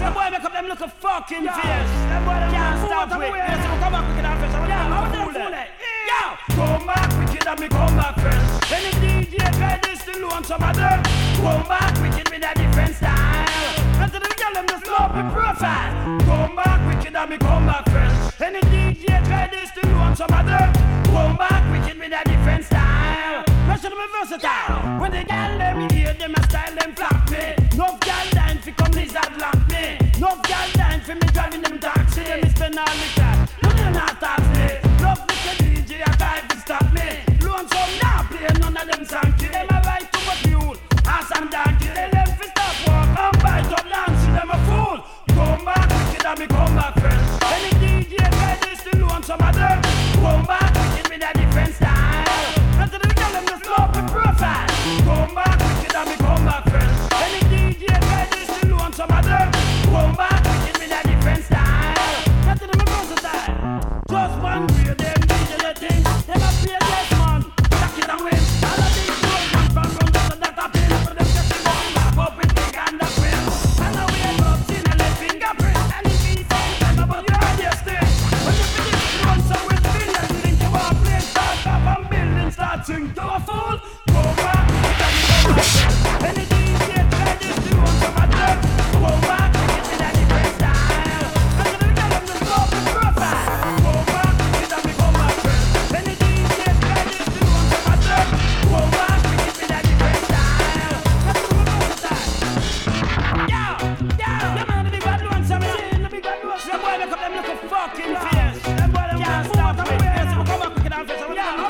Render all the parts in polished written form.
That boy make up them look a fucking fierce. That boy them can't stop with. Yes, we come back wicked and fresh. I'm a fool. Yo, come back wicked and me come back fresh. Any DJ try this to launch some of them. Come back wicked with a different style. And to the girl them just love me profile. Come back wicked and me come back fresh. Any DJ try this to launch some of them. Come back wicked with a different style. Fresh and me versatile. When the girl them hear them a style them flap me. No girl dying fi come lizard lamp me. No girl dying fi me driving them taxi. Them spend all the cash. No they not tax me. Love me the DJ a try to stop me. Loan some now play none of them sanky. Them a ride too much fuel. Ass and donkey. They them fi stop walk and bite up dance. Them a fool. Come back wicked and me come back fresh. Any DJ try this to loan some of them. Come back wicked with a different style. And to the girl them just love me profile. Come back wicked and me come back fresh. Any DJ try this to loan some of them. Come back wicked with a different style. And to the me versatile. Just one way them DJ the thing. Them a play this man. Jack it and win. All of these boys man from run to that a pin. For them just in one laugh up with big and a quill. And now we end up seeing a little fingerprint. And if he says them about your idea still. When you finish the run so with billions. Think you want to play start up and building start sing to a fool. Go back, go back. Any DJ try this to run some of them. Go back, get in a different style. And to the girl them just love the profile. Go back, get and me come back first. Any DJ try this to run some of them. Go back, get in a different style. And to the versatile. Yo, the man the big bad ones, I'm saying the big bad ones. Them boy make up them look a fucking fierce. Them boy them can't stop with. Yes, we come back wicked and fresh.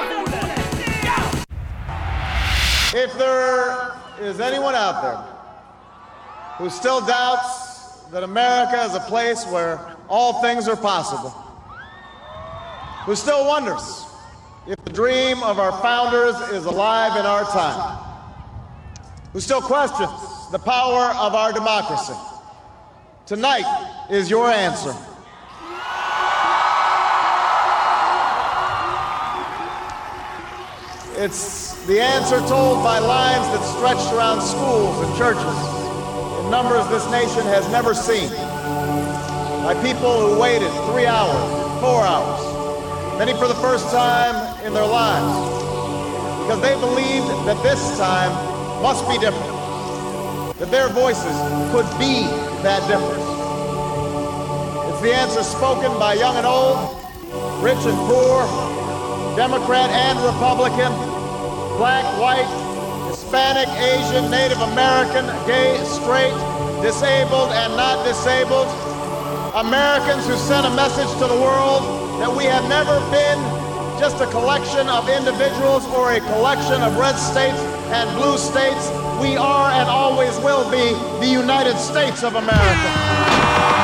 If there is anyone out there who still doubts that America is a place where all things are possible, who still wonders if the dream of our founders is alive in our time, who still questions the power of our democracy, tonight is your answer. It's the answer told by lines that stretched around schools and churches in numbers this nation has never seen, by people who waited 3 hours, 4 hours, many for the first time in their lives, because they believed that this time must be different, that their voices could be that difference. It's the answer spoken by young and old, rich and poor, Democrat and Republican, black, white, Hispanic, Asian, Native American, gay, straight, disabled and not disabled, Americans who sent a message to the world that we have never been just a collection of individuals or a collection of red states and blue states. We are and always will be the United States of America.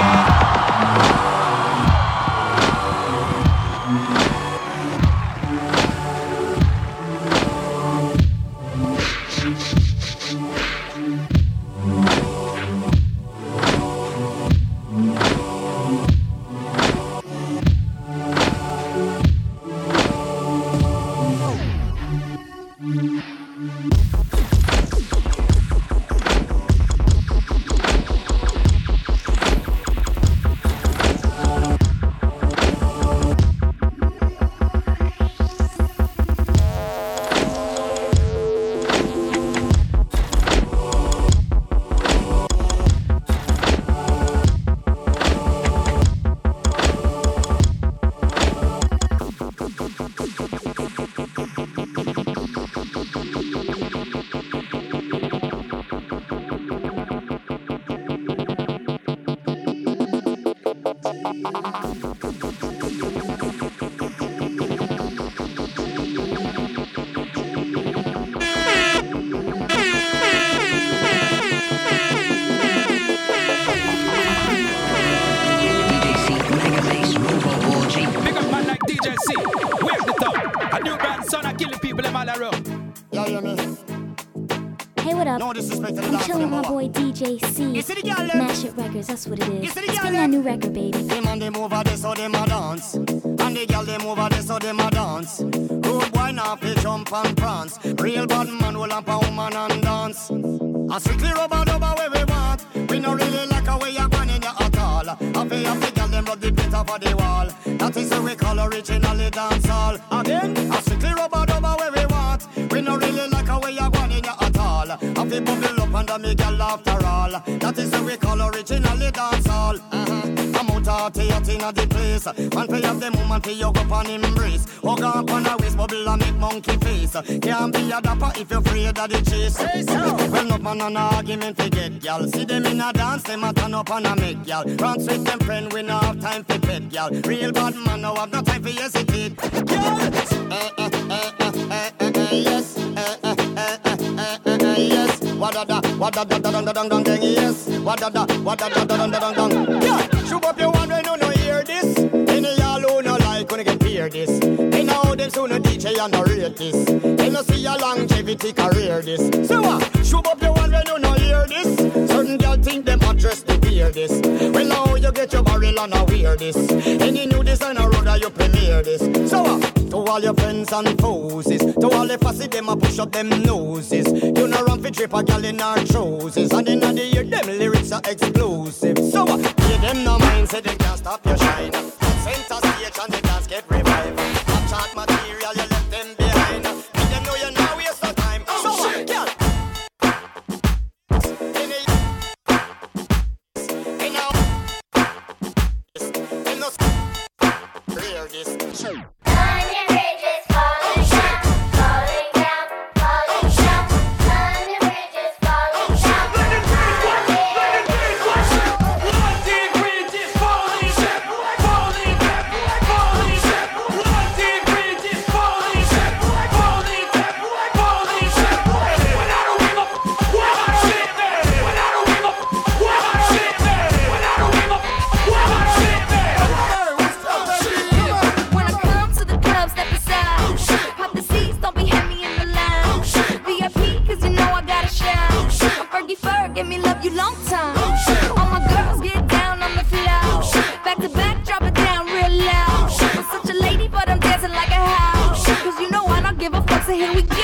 That's what it is. Spin that new record, baby. The man they move over this so them a dance, and the girl they move over this so them a dance. Rude boy now fi jump and prance. Real bad man will up a woman and dance. A strictly rubber dubber where we want. We no really like a way you're going in we have the girl them rub the plate off of the wall. That is how we call originally dancehall. Again, a strictly rubber dubber where we want. We no really like how we are going in at all. Have to bubble up under me girl after all. That is how we call originally dancehall. I'm out of in the place. Man pay up the moment to you go on embrace. Hug up on a waist bubble and make monkey face. Can't be a dapper if you're afraid of the chase. Well, no man on argument to get y'all. See them in a dance, them a turn up and a make y'all. Run with them friend, we no have time for pet y'all. Real bad man, no have no time for hesitate. Yes, yes. What da da dang dang yes. What da dang dang. Yeah, shoot up your one when you no hear this. Any y'all who no like gonna get hear this. They know them soon a DJ and no rate this. They no see a longevity career this. So shoot up your one when you no hear this. Certain girl think them address the beer this. Well now you get your barrel and a wear this. Any new designer road you premiere this. So to all your friends and foes, to all the fussy them a push up them noses. You know run for trip a gal in our trousers. And in the year them lyrics are explosive. So give them no mind, say they can't stop your shine. Center stage and the dance get revived. Top chart material, you left them behind. Make them know you now waste no time. So girl, clear this. Onion bridges falling down, falling down, falling down. Onion bridges falling down. When I come to the club, step aside. Pop the seats, don't be heavy in the lounge. VIP, cause you know I gotta shout. I'm Fergie Ferg, give me love you long time. All my girls get down on the floor. Back to back, drop it down real loud. I'm such a lady, but I'm dancing like a house. Cause you know I don't give a fuck, so here we go.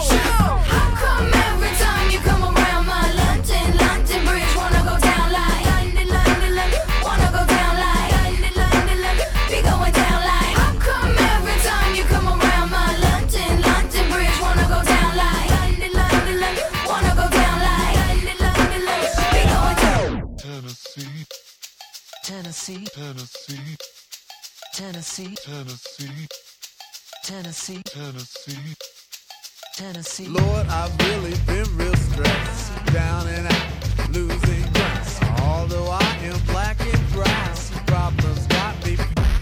How come every time you come around my London Bridge wanna go down like London, wanna go down like London, be going down like. How come every time you come around my London Bridge wanna go down like London, wanna go down like London, be going down. Tennessee, Tennessee, Tennessee, Tennessee, Tennessee, Tennessee, Tennessee. Tennessee. Lord, I've really been real stressed, down and out, losing grass. Although I am black and brown, problems got me.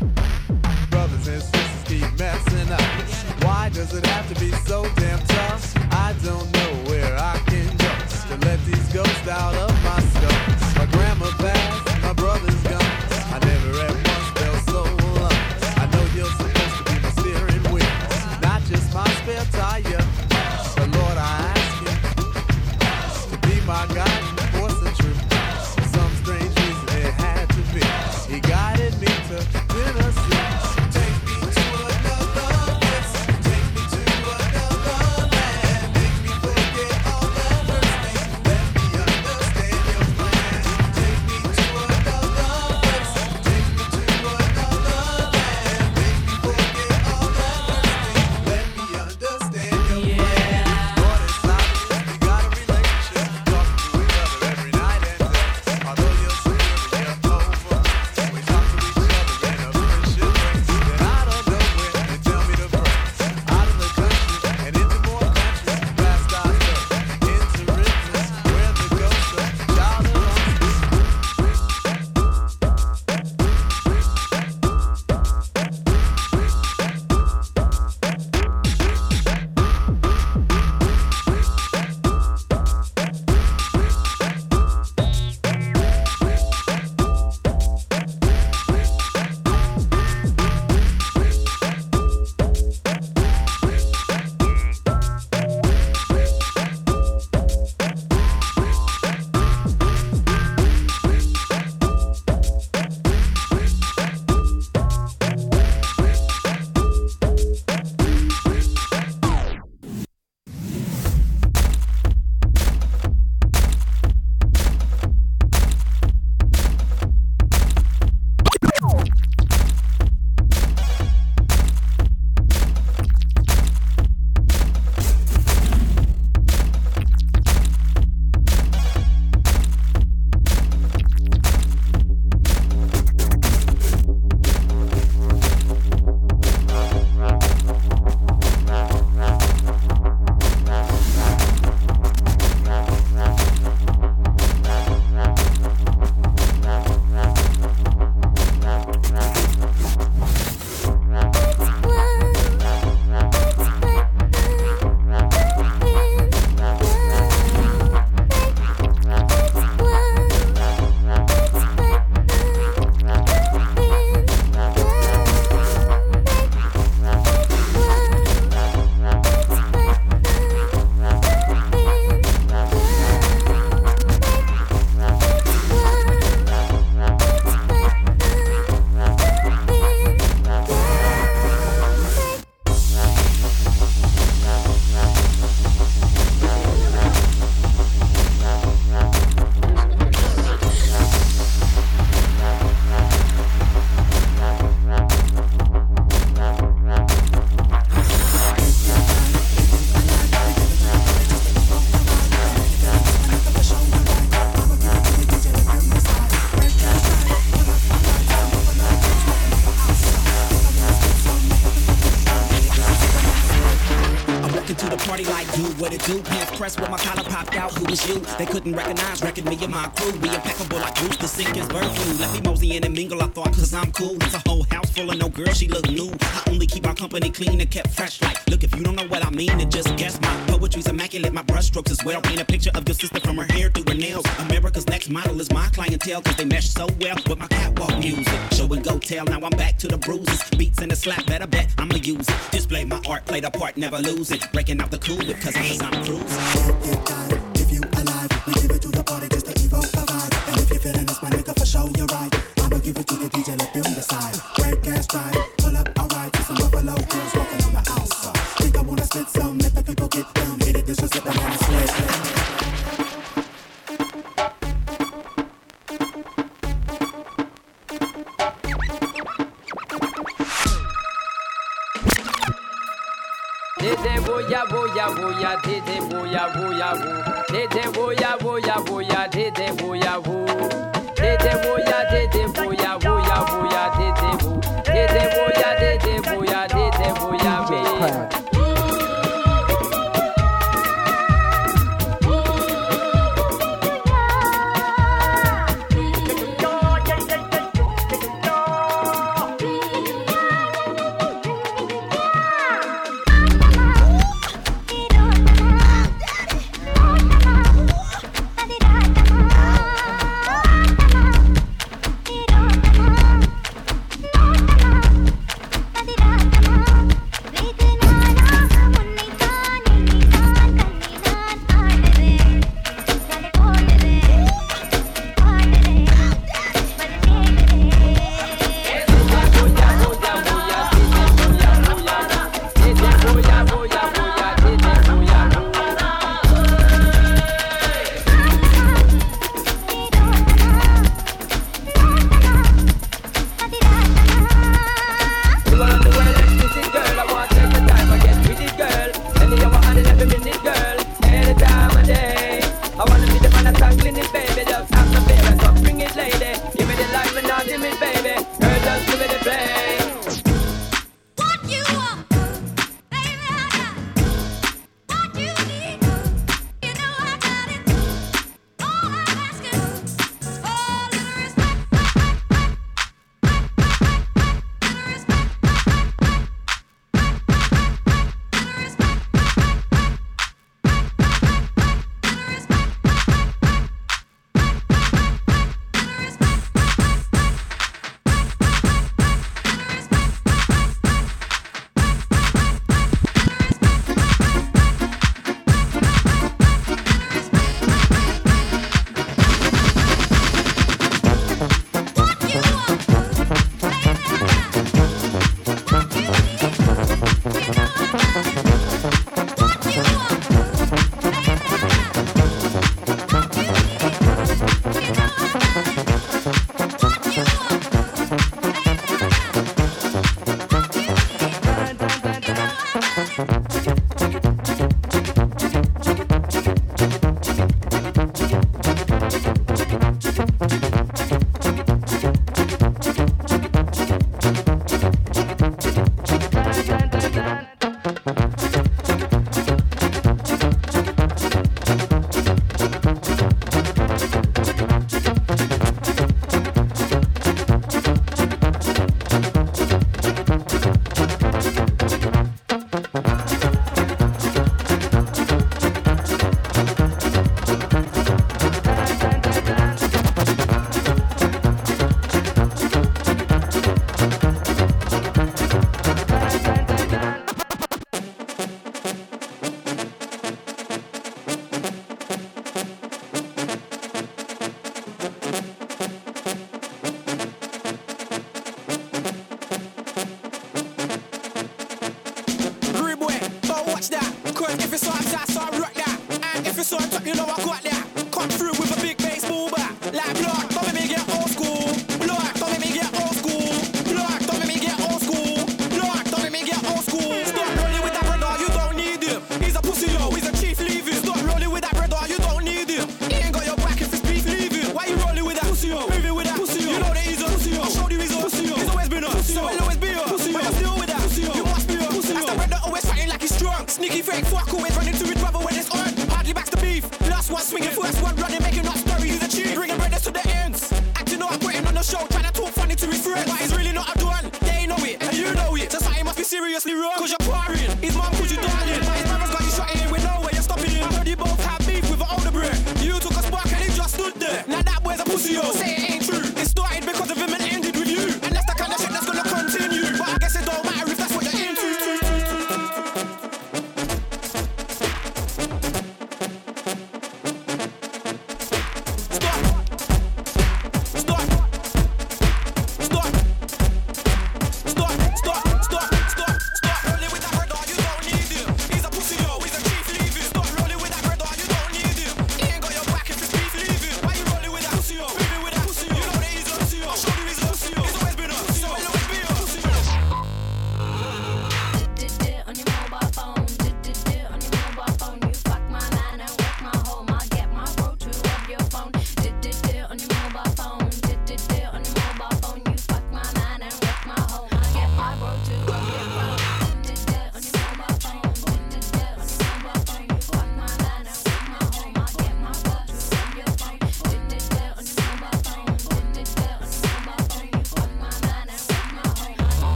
Brothers and sisters keep messing up. Why does it have to be so damn tough? I don't know where I can go to let these ghosts out of my skull. My grandma passed, my brother's gone. I never at once felt so alone. I know you're supposed to be my steering wheel, not just my spare tire. So Lord, I ask you to be my guiding force and truth. For some strange reason it had to be. He guided me to Tennessee. Take me to another place. Take me to another land. Make me forget all the worst things. Let me understand your plan. Take me to another place. Take me to another land. Make me forget all the worst things. Let me understand your plan. Lord, it's obvious we got a relationship. Talking to do. Pants pressed with my collar popped out. Who was you? They couldn't recognize, reckon me and my crew. Be impeccable like Bruce to sink his bird flu. Let me mosey in and mingle, I thought, cause I'm cool. It's a whole house full of no girl, she look new. I only keep my company clean and kept fresh. Like, look, if you don't know what I mean, then just guess. My poetry's immaculate, my brush strokes as well. Paint a picture of your sister from her hair through her nails. America's Next Model is my clientele, cause they mesh so well with my catwalk music. Show and go tell, now I'm back to the bruises. Beats and a slap, better bet I'ma use it. Display my art, play the part, never lose it. Breaking out the cool whip, cause I'm cruising. If you alive, we give it to the party, just the Evo provide. And if you're feeling this, my nigga, for sure you're right. I'ma give it to the DJ, let them decide. Break gas drive, pull up, alright. To some buffalo girls walking on the outside. Think I wanna spit some, let the people get down. Hit it, this was sipping on the sweat. Tete boya boya boya, tete boya boya bo. Tete boya boya boya, tete boya bo. Tete boya boya boya, tete bo. Tete boya boya be.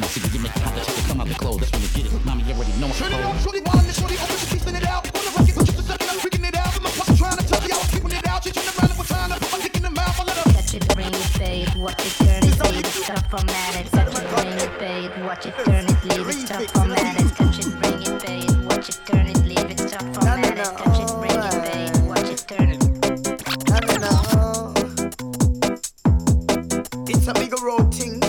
See, you make it hot, the chicken come out the clothes. That's when you get it. Mommy, you already know I'm Shorty on, shorty wine, shorty open, she keeping it out. On the rocket, but just a second, I'm freaking it out. My puppy trying to touch it, I was keeping it out. She turned around and was trying to put my dick in the mouth. I let her touch it, bring it, babe. Watch it, turn it, leave it, tough, format it. Touch it, bring it, babe. Watch it, turn it, leave it, tough, format it. Touch it, bring it, babe. Watch it, turn it, leave it, tough, format it. Touch it, bring it, babe. Watch it, turn it. It's a big road thing.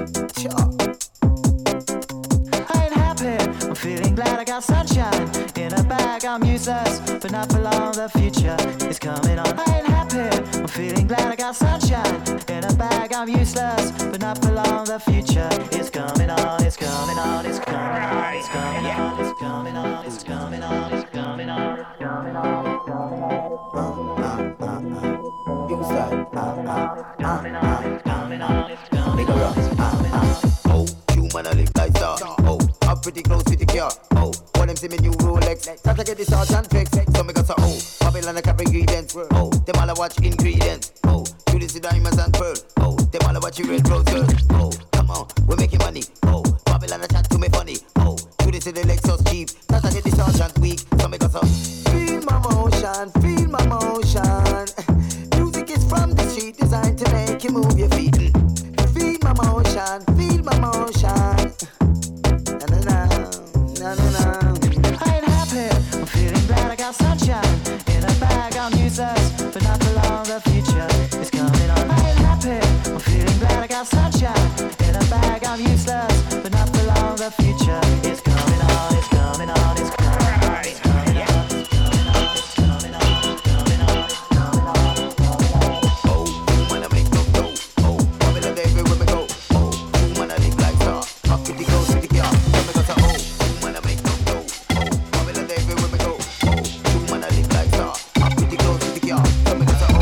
I ain't happy, I'm feeling glad I got sunshine. In a bag, I'm useless, but not for long, the future is coming on. I ain't happy, I'm feeling glad I got sunshine. In a bag, I'm useless, but not for long, the future is coming on. It's coming on, it's coming on, it's coming on, it's coming on, it's coming on, it's coming on, it's coming on, it's coming on. You side. Coming on, it's coming on, it's coming on. Make a rock. Oh, human I live like star. Oh, I'm pretty close with the car. Oh, all them see me new Rolex. Time to get the sergeant fix. So me got some Babylon a carry ingredients. Oh, them all a watch ingredients. Oh, you this the diamonds and pearl. Oh, them all a watch red rose girl. Oh, come on, we're making money. Oh, Babylon a chat to me funny. Oh, you this the Lexus Jeep. Time to get the sergeant weak. So me got some feel my motion, feel my motion. Music is from the street, designed to make you move your feet. Feel my motion, feel my motion. Na na na, na na na. I ain't happy, I'm feeling glad I got sunshine. In a bag, I'm useless, but not for long, the future is coming on. I ain't happy, I'm feeling glad I got sunshine. In a bag, I'm useless, but not for long, the future is coming on. It's coming on, it's coming on, it's coming on, it's coming on, it's coming on, it's coming on, it's coming on. Oh, when I make no dough. Oh, Babylon everywhere we go. Oh, when I live like star. Up with the girls with the car. So me got some when I make no dough. Oh, Babylon everywhere we go. Oh, when I live like star. Up with the girls with the car. So me got some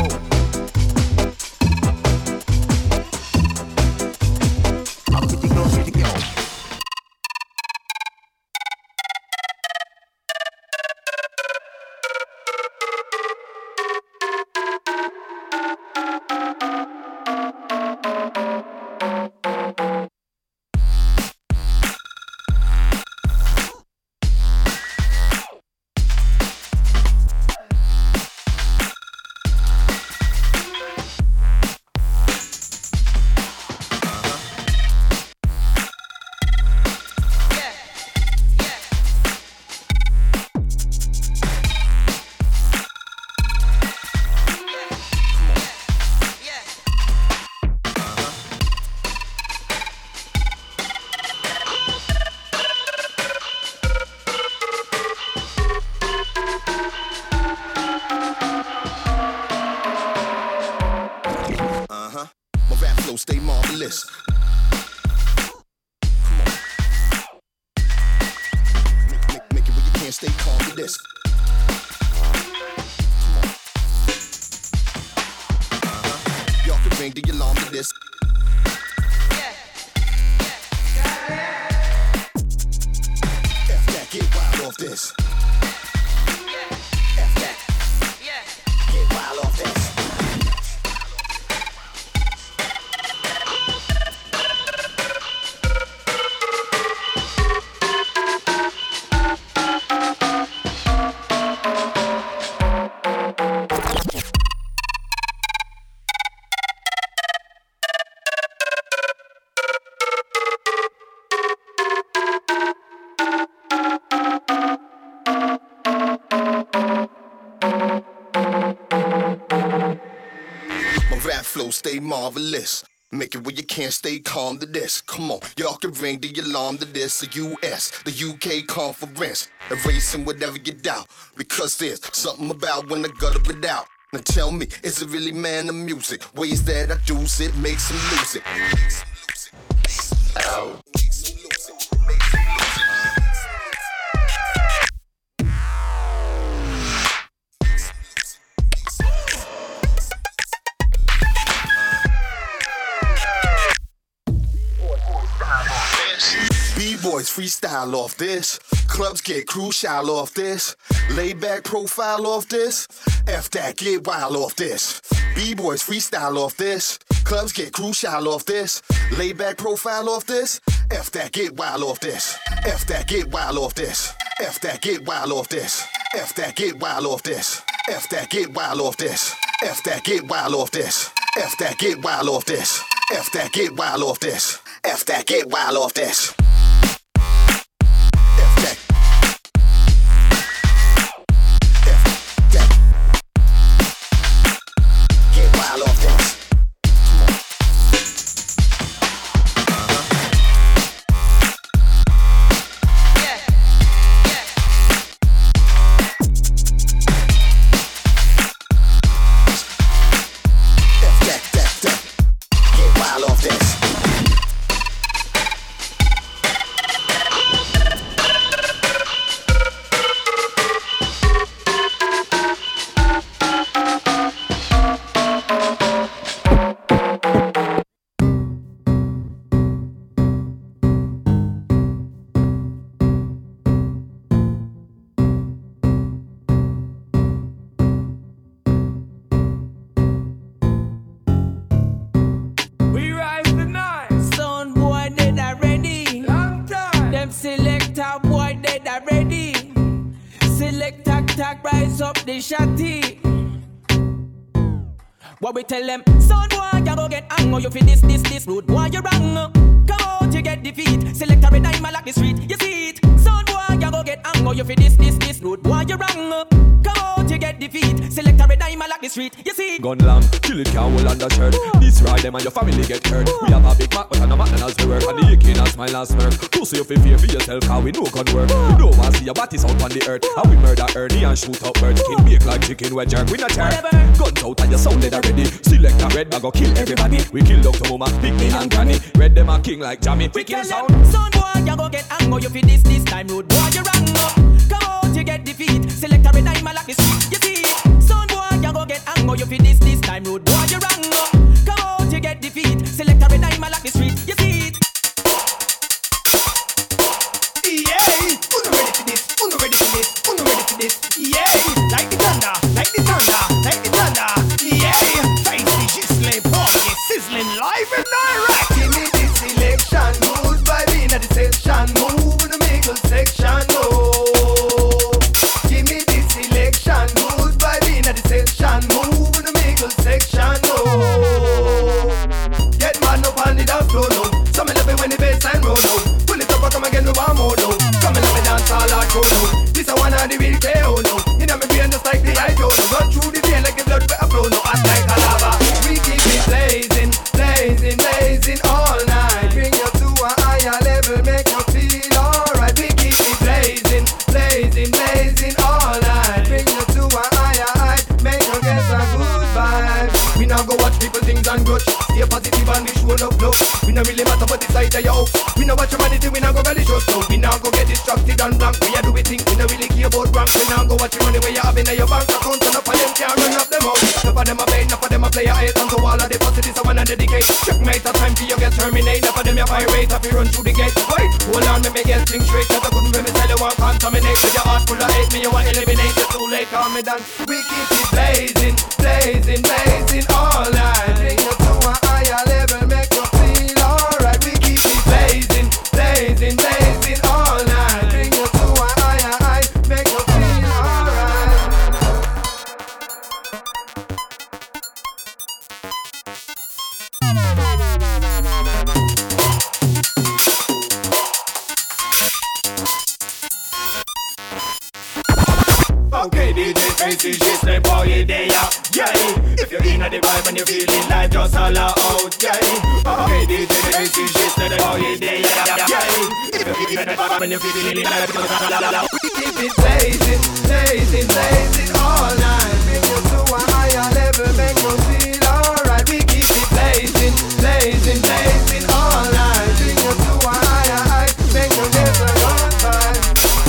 up with the girls with the car. My rap flow stay marvelous. Make it where you can't stay calm to this. Y'all can ring the alarm to this. F that, get wild off this. F that, get wild off this. Flow stay marvelous. Make it where you can't stay calm to this. Come on, y'all can ring the alarm to this. The US, the UK conference. Erasing whatever you doubt. Because there's something about when the gutter it out. Now tell me, is it really man the music? Ways that I do it makes them lose it. Oh. B-boys freestyle off this. Clubs get crucial off this. Laid back profile off this. F that, get wild off this. B-boys freestyle off this. Clubs get crucial off this. Laid back profile off this. F that, get wild off this. F that, get wild off this. F that, get wild off this. F that, get wild off this. F that, get wild off this. F that, get wild off this. F that, get wild off this. F that, get wild off this. F that, get wild off this. F that. Get wild off this. What we tell them, son boy, you go get angry, you fi this, rude boy, you wrong. Come out, you get defeat. Select a red dime, I like the street, you see it. Son boy, you go get angry, you fi this, rude boy, you wrong. Come out, you get defeat. Select a red dime, I like the street, you see it. Gun lamb, kill it, can't hold under shirt. This ride them and your family get hurt. We have a big Mac, but I'm not as we work. And the AK and smile and smirk. Pussy you fi fear for yourself, how we know gun work. We don't want to see your bodies out on the earth. And we murder Ernie and shoot up birds. Skin bake like chicken, we jerk, we not jerk. Guns out and your sounded already. Select a red, I go kill everybody. We kill Dr. Mama, Big Me and Granny. Red them a king like Jammy. We kill sound. Son boy, you go get angry, you fi this time rude boy, you wrong. Come out, you get defeat. Select a red dime, I like the street, you see it. Son boy, you go get angry, you fi this time rude boy, you wrong. Come out, you get defeat. Select a red dime, I like the street, you see it. Yeah, uno ready for this, uno ready for this, uno ready for this. Yeah, like the thunder, like the thunder, like the thunder. Yeah, face the Gisle party sizzling live and direct. Give me this selection, moves by being at the section, move in the middle section, move. Give me this selection, moves by being at the section, move in the middle section, move. Get man up on the dance floor now. Some love it when the bass line roll now. Pull it up and come again with one more now. Come and let me dance all out go now. This a one of the real KO now. You know me brain just like the idol. Run through the vein like the blood will flow now. Hot like a lava. We keep it blazing, blazing, blazing all night. Bring you to a higher level, make you feel alright. We keep it blazing, blazing, blazing all night. Bring you to a higher height, make you get a good vibe. We now go watch people things and grudge. Stay positive and we show up love. We no really matter what the side of your house. We no watch your money till we now go belly show slow. We now go get distracted and blank. We a do we think we no really care about rank. We now go watch your money where you have in your bank account. And up of them can't run up them out. Enough of them a pay, enough of them a play a hate. And so all of the positives I wanna dedicate. Checkmate, a time for you get terminate. Enough of them you fire rate, if you run through the gate. Wait, hold on, me get things straight. Cause I couldn't really tell you want contaminate. With your heart full of hate, me you want eliminate. It's too late, calm me down. We keep it blazing, blazing, blazing all night. Bring you to a higher level, make you feel alright. We keep it blazing, blazing, blazing all night. Bring you to a higher height, make you feel alright. Okay, DJ Tracy, she's like boy there, yeah. If you're in the vibe and you're feeling like just holla out, yeah. Okay, DJ Tracy, she's like boy there, yeah. If you're in the vibe and you're feeling like just holla out. We keep it blazing, blazing, blazing all night. Bring you to a higher level, make you feel alright. We keep it blazing, blazing, blazing all night. Bring you to a higher height, make you get a good vibe.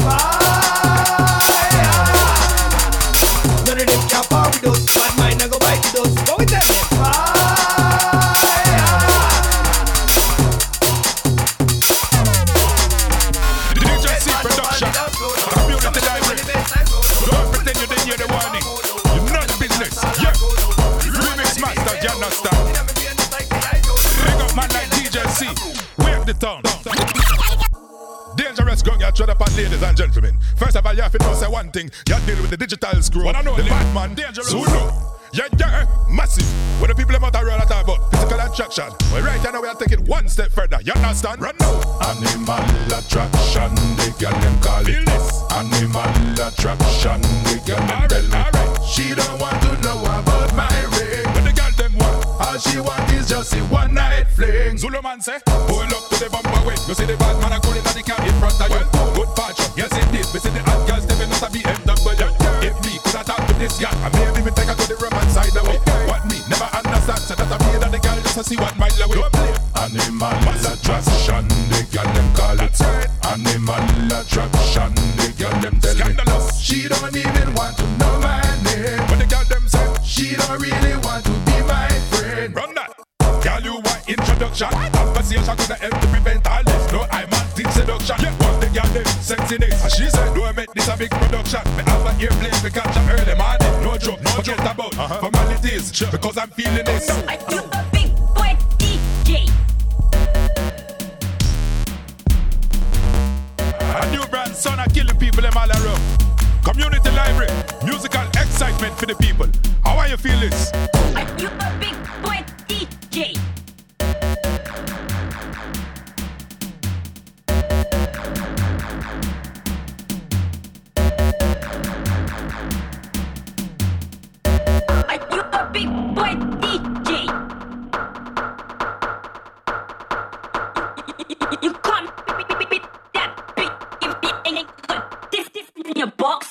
None of them can power with us. Bad mind I go bite with us. Go with them. DJ C Production. Community Library. Don't pretend you didn't hear the warning. You're not business. Yeah. Remix dangerous gun you trod upon, ladies and gentlemen. First of all, you have to know say one thing. You deal with the digital screw. What I know, the Batman, dangerous. Zulu. Yeah, massive. What the people about to roll talk about physical attraction. Well, right now we are taking one step further. You understand? Run now. Animal attraction, the girl them call it. Feel this. Animal attraction, the girl them tell me. Alright. She don't want to know about my ring. But the girl them want. All she want is just a one night fling. Zulu man say, pull up to the bumper way. You see the bad man a calling at the car in front of you. Good fortune, yes it did. We see the hot girl stepping out of BMW. If me could I talk to this guy, I may even take her to the Roman side away. What me never understand, so that I mean that the girl just to see what my away. Animal attraction, the girl them call it. Animal attraction, the girl them tell me. She don't even want to know my name, but the girl them say she don't really want to be my friend. Run that. Girl, you want introduction? Conversation could help to prevent all this. No, I'm anti-seduction. Yeah, what the girl them sexiness? And she said, don't make this a big production. Me have an airplane to catch her early morning. No joke, no forget about formalities. Because I'm feeling this. I feel the big boy DJ. A new brand, son, I kill the people them all around. Community library, musical excitement for the people. How are you feel this? I feel the big boy DJ. I feel the big boy DJ. You can't beat that big if it ain't good. This in your box.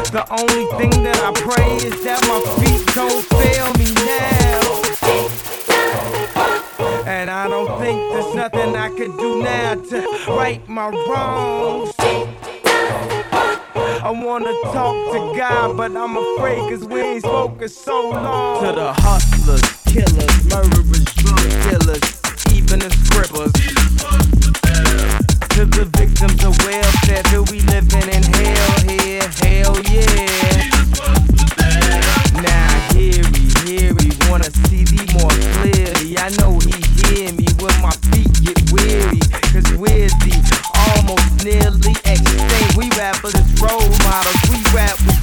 The only thing that I pray is that my feet don't fail me now. And I don't think there's nothing I could do now to right my wrongs. I wanna talk to God, but I'm afraid cause we ain't spoken so long. To the hustlers, killers, murderers, drug dealers, even the scribblers. To the victims of welfare, do we living in hell here? Hell yeah. Now hear me, wanna see thee more clearly. I know he hear me when my feet get weary. Cause we're the almost nearly extinct. We rappers as role models, we rap with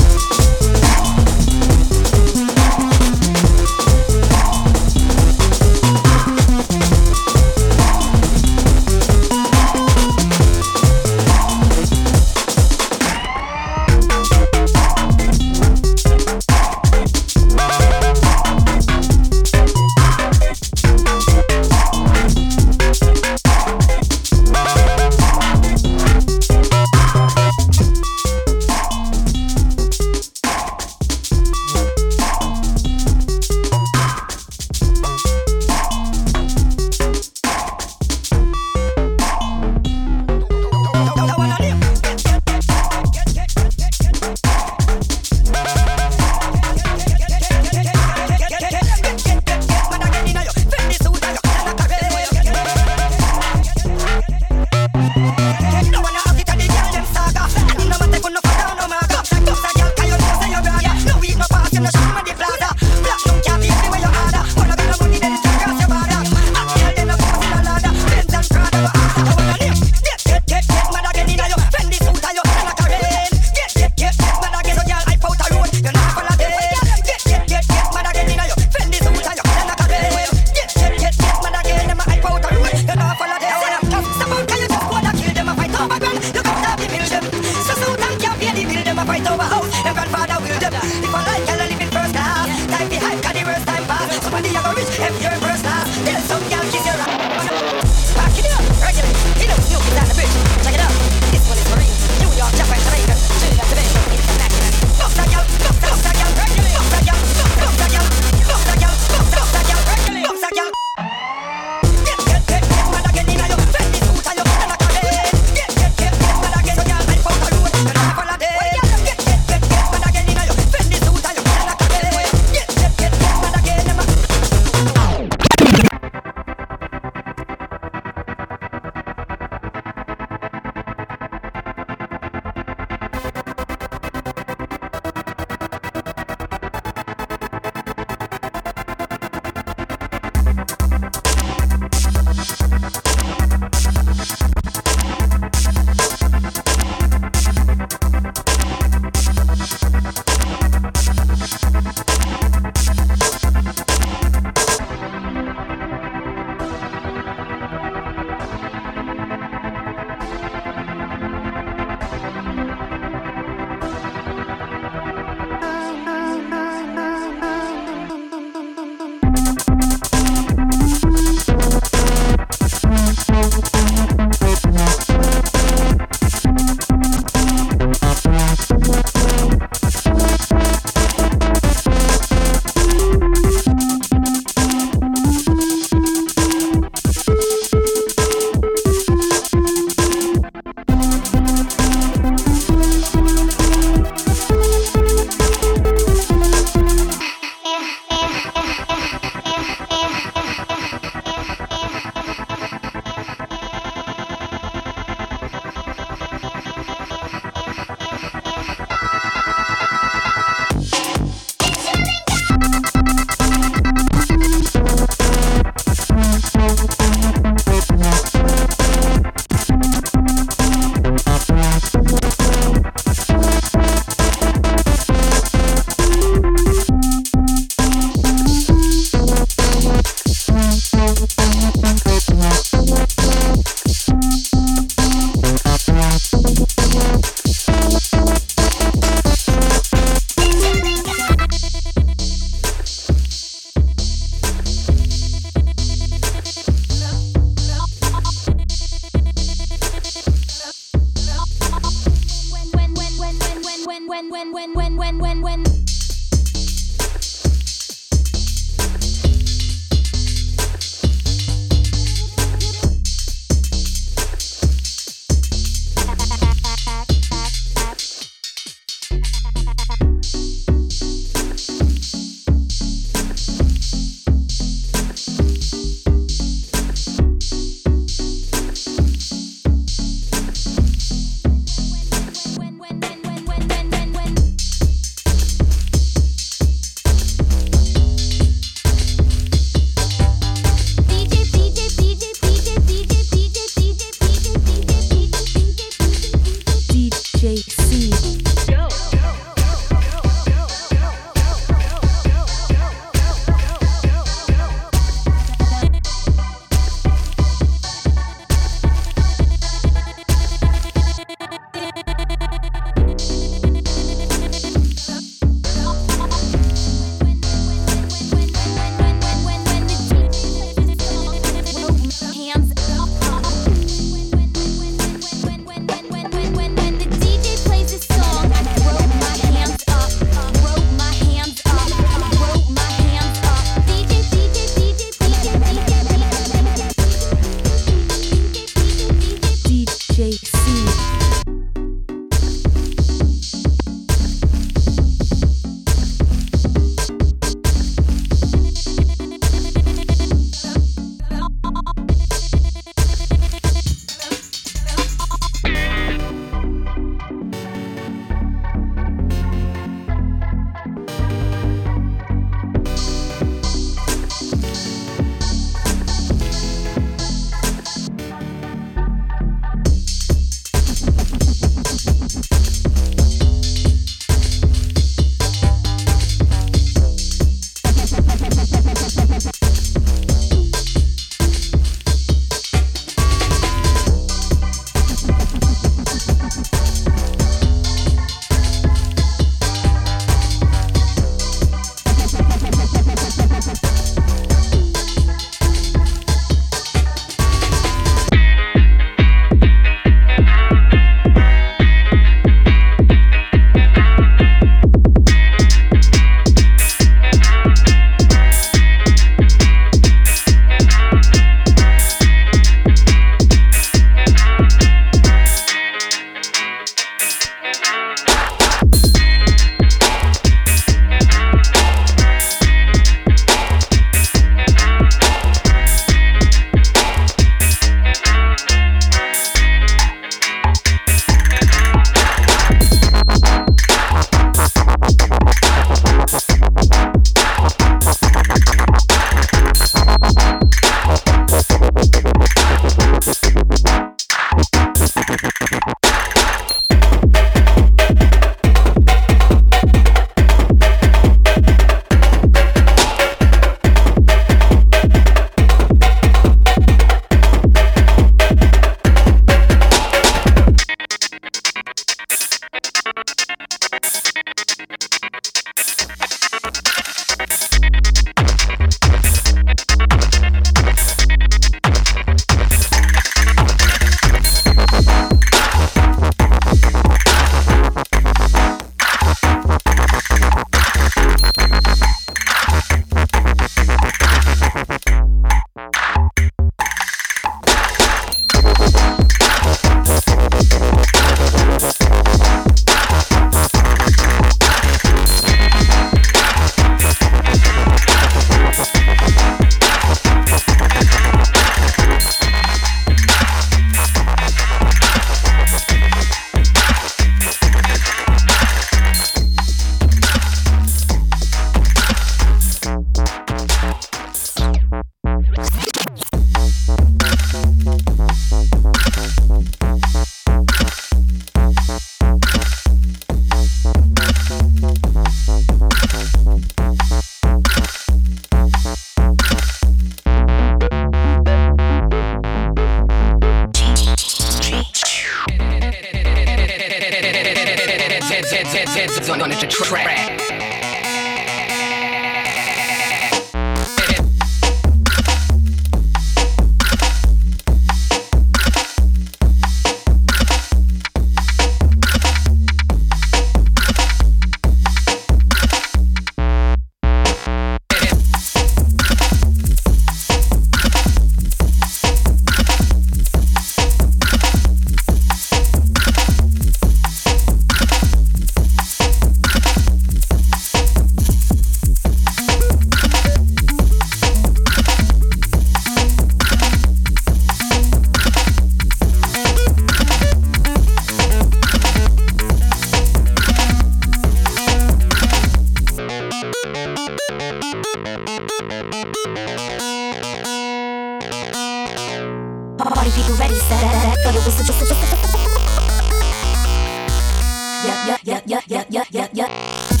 Party people ready, set for the whistle. Yeah.